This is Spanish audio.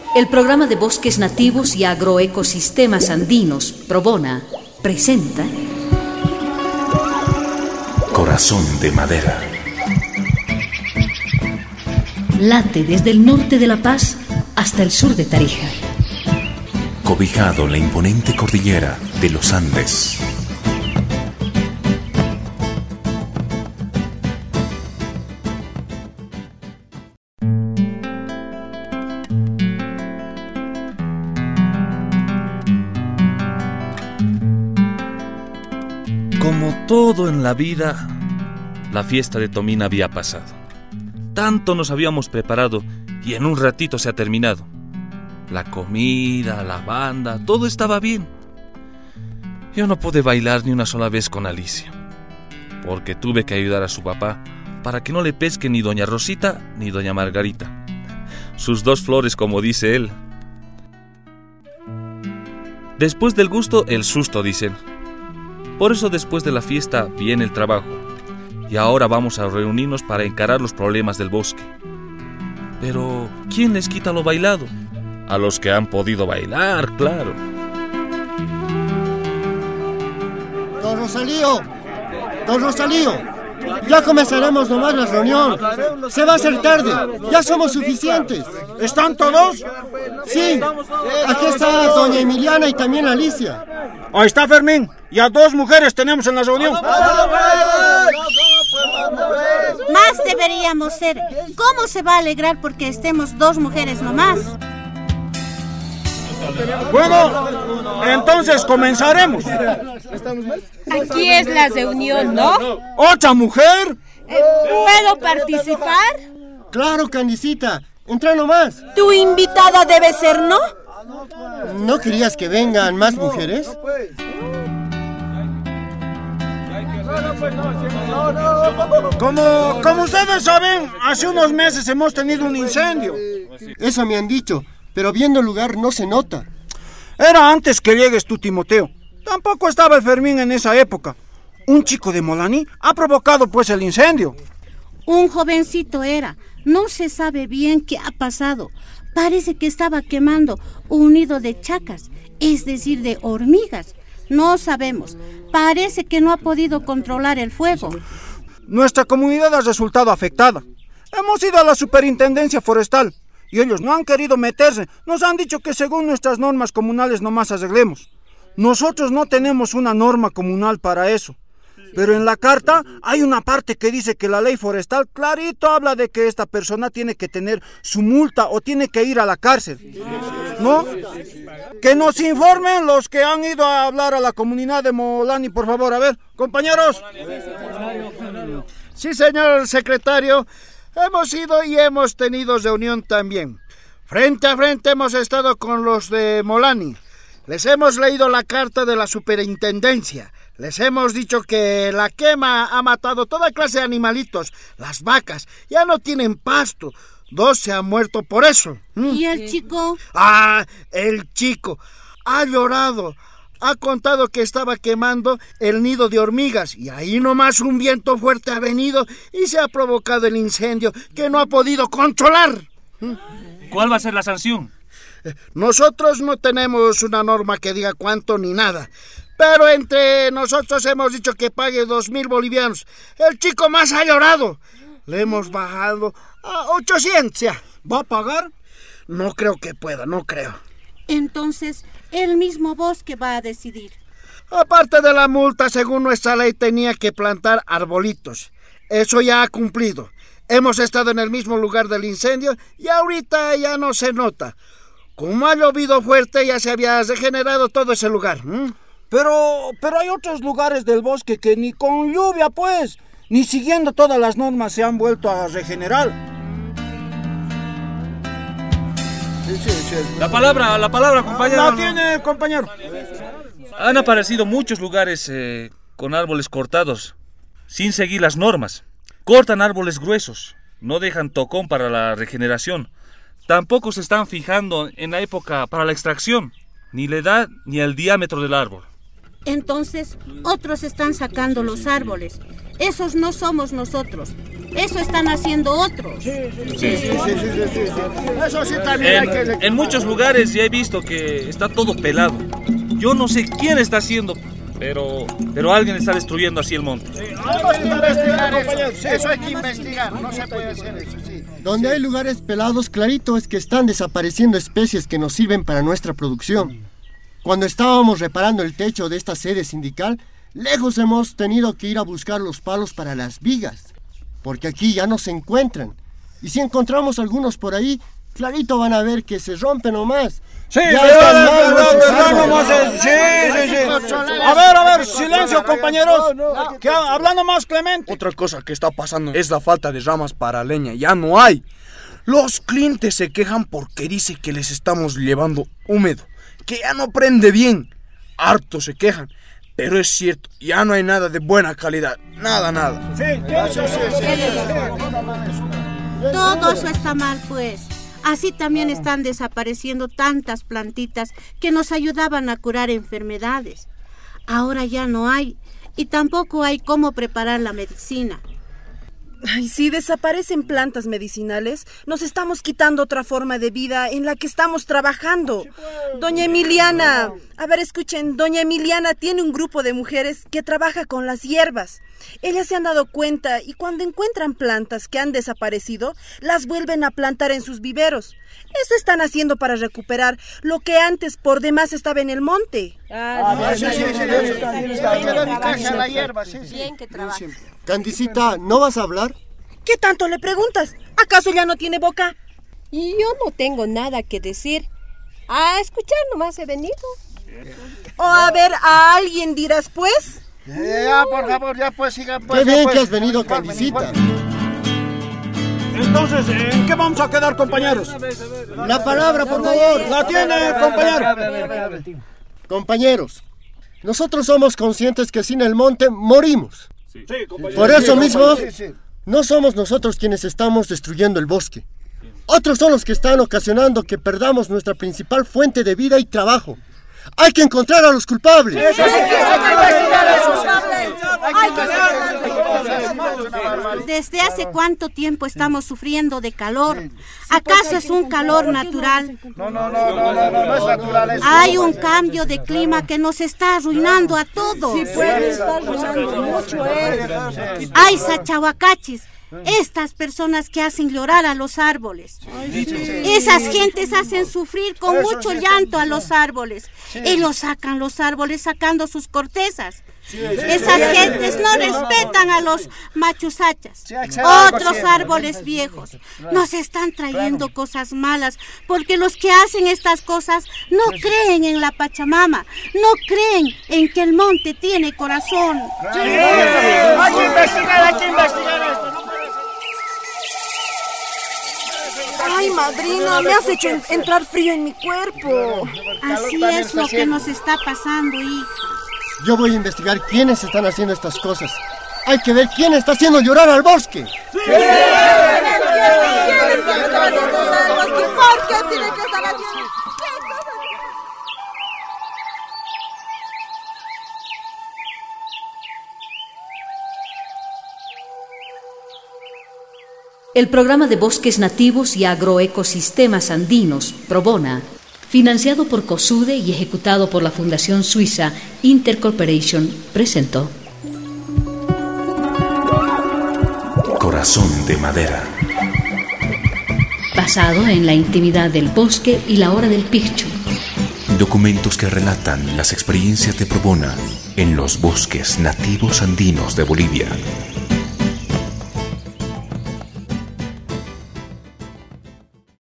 El programa de bosques nativos y agroecosistemas andinos, Probona, presenta Corazón de Madera. Late desde el norte de La Paz hasta el sur de Tarija. Cobijado en la imponente cordillera de los Andes. Como todo en la vida, la fiesta de Tomina había pasado. Tanto nos habíamos preparado y en un ratito se ha terminado. La comida, la banda, todo estaba bien. Yo no pude bailar ni una sola vez con Alicia, porque tuve que ayudar a su papá para que no le pesque ni doña Rosita ni doña Margarita. Sus dos flores, como dice él. Después del gusto, el susto, dicen. Por eso después de la fiesta viene el trabajo. Y ahora vamos a reunirnos para encarar los problemas del bosque. Pero, ¿quién les quita lo bailado? A los que han podido bailar, claro. Don Rosalío, ya comenzaremos nomás la reunión. Se va a hacer tarde, ya somos suficientes. ¿Están todos? Sí, aquí está doña Emiliana y también Alicia. Ahí está Fermín, ya 2 mujeres tenemos en la reunión. Más deberíamos ser. ¿Cómo se va a alegrar porque estemos 2 mujeres nomás? Bueno, entonces comenzaremos. Aquí es la reunión, ¿no? ¿Otra mujer? ¿Puedo participar? Claro, Candicita, entra nomás. Tu invitada debe ser, ¿no? ¿No querías que vengan más mujeres? Como ustedes saben, hace unos meses hemos tenido un incendio. Eso me han dicho, pero viendo el lugar no se nota. Era antes que llegues tú, Timoteo. Tampoco estaba el Fermín en esa época. Un chico de Molani ha provocado pues el incendio. Un jovencito era. No se sabe bien qué ha pasado. Parece que estaba quemando un nido de chacas, es decir, de hormigas. No sabemos. Parece que no ha podido controlar el fuego. Nuestra comunidad ha resultado afectada. Hemos ido a la superintendencia forestal y ellos no han querido meterse. Nos han dicho que según nuestras normas comunales nomás arreglemos. Nosotros no tenemos una norma comunal para eso. Pero en la carta hay una parte que dice que la ley forestal clarito habla de que esta persona tiene que tener su multa o tiene que ir a la cárcel, ¿no? Que nos informen los que han ido a hablar a la comunidad de Molani, por favor. A ver, compañeros. Sí, señor secretario. Hemos ido y hemos tenido reunión también. Frente a frente hemos estado con los de Molani. Les hemos leído la carta de la superintendencia. Les hemos dicho que la quema ha matado toda clase de animalitos. Las vacas ya no tienen pasto. 2 se han muerto por eso. ¿Y el chico? El chico ha llorado. Ha contado que estaba quemando el nido de hormigas y ahí nomás un viento fuerte ha venido y se ha provocado el incendio que no ha podido controlar. ¿Cuál va a ser la sanción? Nosotros no tenemos una norma que diga cuánto ni nada. Pero entre nosotros hemos dicho que pague 2,000 bolivianos. El chico más ha llorado. Le hemos bajado a 800 ya. ¿Va a pagar? No creo que pueda, no creo. Entonces, el mismo bosque va a decidir. Aparte de la multa, según nuestra ley, tenía que plantar arbolitos. Eso ya ha cumplido. Hemos estado en el mismo lugar del incendio y ahorita ya no se nota. Como ha llovido fuerte, ya se había regenerado todo ese lugar. Pero hay otros lugares del bosque que ni con lluvia, pues, ni siguiendo todas las normas se han vuelto a regenerar. Sí. La palabra, compañero. La tiene, compañero. Han aparecido muchos lugares con árboles cortados, sin seguir las normas. Cortan árboles gruesos, no dejan tocón para la regeneración. Tampoco se están fijando en la época para la extracción, ni la edad ni el diámetro del árbol. Entonces, otros están sacando los árboles. Esos no somos nosotros. Eso están haciendo otros. Sí. Eso sí también hay que... En muchos lugares ya he visto que está todo pelado. Yo no sé quién está haciendo, pero alguien está destruyendo así el monte. Hay que investigar eso hay que investigar. No se puede hacer eso, sí. Donde hay lugares pelados, clarito es que están desapareciendo especies que nos sirven para nuestra producción. Cuando estábamos reparando el techo de esta sede sindical, lejos hemos tenido que ir a buscar los palos para las vigas, porque aquí ya no se encuentran. Y si encontramos algunos por ahí, clarito van a ver que se rompen nomás. Sí, ya verdad nomás. Sí. A ver, silencio, compañeros. Hablando más, Clemente. Otra cosa que está pasando es la falta de ramas para leña. Ya no hay. Los clientes se quejan porque dice que les estamos llevando húmedo, que ya no prende bien. Harto se quejan. Pero es cierto, ya no hay nada de buena calidad. Nada. Sí. Todo eso está mal, pues. Así también están desapareciendo tantas plantitas que nos ayudaban a curar enfermedades. Ahora ya no hay, y tampoco hay cómo preparar la medicina. Ay, si desaparecen plantas medicinales, nos estamos quitando otra forma de vida en la que estamos trabajando. Doña Emiliana, a ver, escuchen, doña Emiliana tiene un grupo de mujeres que trabaja con las hierbas. Ellas se han dado cuenta y cuando encuentran plantas que han desaparecido, las vuelven a plantar en sus viveros. Eso están haciendo para recuperar lo que antes por demás estaba en el monte. Bien que trabaja. Candicita, ¿no vas a hablar? ¿Qué tanto le preguntas? ¿Acaso ya no tiene boca? Y yo no tengo nada que decir. A escuchar nomás he venido. O a ver, ¿a alguien dirás pues? Ya, por favor, ya pues, sigan pues. Qué bien pues. que has venido, Candicita. Entonces, ¿en qué vamos a quedar, compañeros? La palabra, por favor. La tiene, compañero. Compañeros, nosotros somos conscientes que sin el monte morimos. Sí, compañero. Por eso mismo, Sí. no somos nosotros quienes estamos destruyendo el bosque. Otros son los que están ocasionando que perdamos nuestra principal fuente de vida y trabajo. Hay que encontrar a los culpables. ¿Desde hace cuánto tiempo estamos sufriendo de calor? ¿Acaso es un calor natural? No es natural. Hay un cambio de clima que nos está arruinando a todos. Sí, puede estar arruinando mucho, Hay sachahuacachis, estas personas que hacen llorar a los árboles. Esas gentes hacen sufrir con mucho llanto a los árboles. Y los sacan los árboles sacando sus cortezas. Esas gentes no respetan a los machusachas, otros árboles viejos. Nos están trayendo cosas malas porque los que hacen estas cosas no creen en la Pachamama, no creen en que el monte tiene corazón. Hay que investigar esto. Ay, madrina, me has hecho entrar frío en mi cuerpo. Así es lo que nos está pasando, hija. Yo voy a investigar quiénes están haciendo estas cosas. Hay que ver quién está haciendo llorar al bosque. ¿Por qué tiene que estar haciendo? El programa de bosques nativos y agroecosistemas andinos, Probona, financiado por COSUDE y ejecutado por la Fundación Suiza Intercorporation, presentó Corazón de madera. Basado en la intimidad del bosque y la hora del Pichu. Documentos que relatan las experiencias de Probona en los bosques nativos andinos de Bolivia.